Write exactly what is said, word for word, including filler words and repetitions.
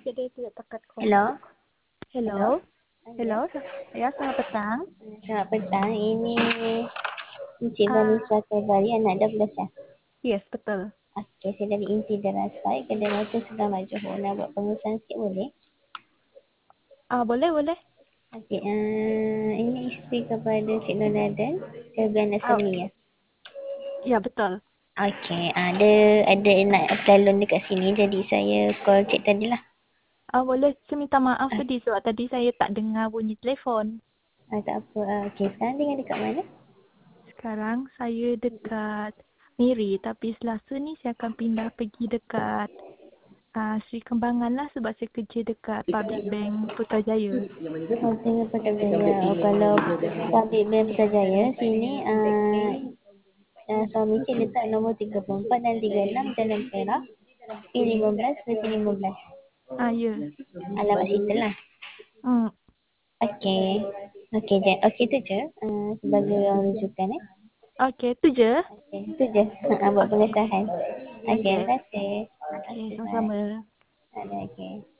Jadi tidak tekat call. Hello. Hello. Ya. Hello. Ya, selamat petang. Selamat petang. Ini Encik Ah, Vanessa Kebari, anak dua belas ya? yes, betul. Okey, saya dari Inti Derasai, Kedai Rasa Segamat Johor. Nak buat pengurusan sikit boleh? Ah, boleh, boleh. Okey, uh, ini isteri kepada Cik Noladen, Kebian Ah, Asami ya? ya, betul. Okey, ada ada nak apply loan dekat sini, jadi saya call cik tadi lah. Ah, boleh. Saya minta maaf Ah, tadi sebab tadi saya tak dengar bunyi telefon. ah, tak apa. Ah, Okey, sekarang tinggal dekat mana? Sekarang saya dekat Miri, tapi selasa ni saya akan pindah pergi dekat ah, Sri Kembangan lah sebab saya kerja dekat Public Bank Putrajaya. Oh, tinggal Putrajaya. Oh, kalau Public Bank Putrajaya, sini uh, uh, suami cik letak nombor tiga puluh empat dan tiga puluh enam Jalan Perak, P lima belas, P lima belas. Ah, ya. Alamat situ lah. Hmm. Okey. Okey, je. Okey tu je. Uh, sebagai orang rujukan eh. Okey, tu je. Okey, tu je. Uh, buat pengesahan. Okey, Okey. terima kasih. Okey, Okey, bye. sama-sama. Ada, okey.